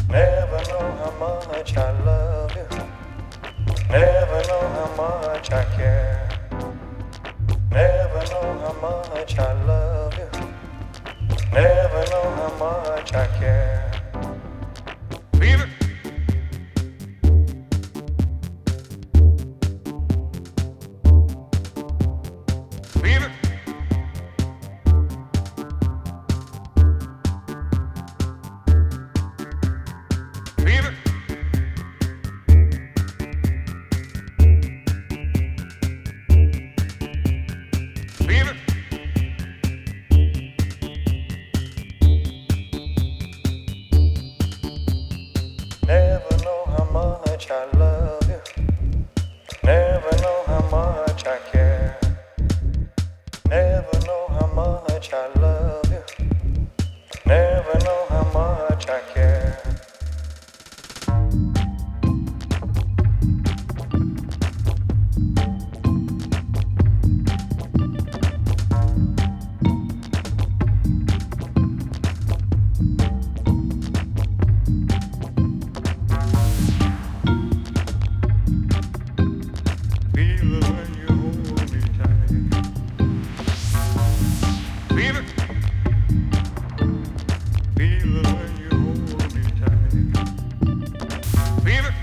Never know how much I love you. Never know how much I care. Never know how much I love you. Never know how much I care. Feel it. Feel it. Feel it. Feel it. Never know how much I love you. Never know how much I care. Never know how much I love you. Never know how much I care. Feel it when you hold me tight. Feel it. Feel it when you hold me tight. Feel it.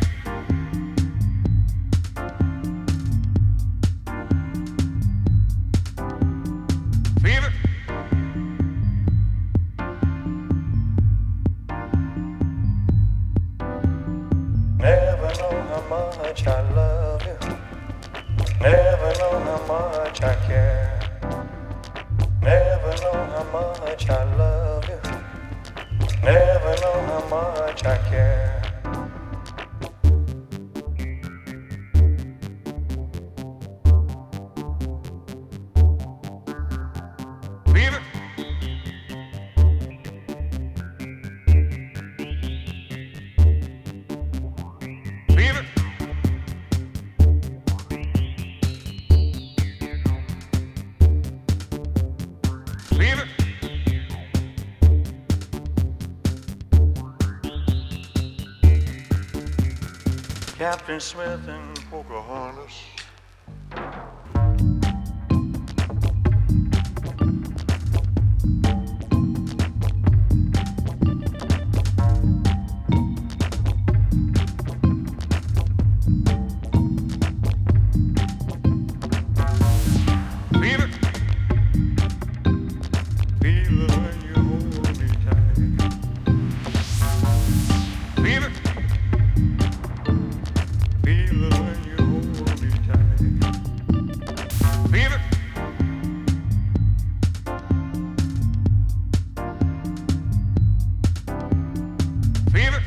Feel it. Never know how much I love you. Never know how much I care. Never know how much I love you. Never know how much I care. Feel it. Feel it. Feel it. Captain Smith and Pocahontas. Feel it. Feel it when you hold me tight. Feel it. Feel it when you hold me tight. Feel it. Feel it.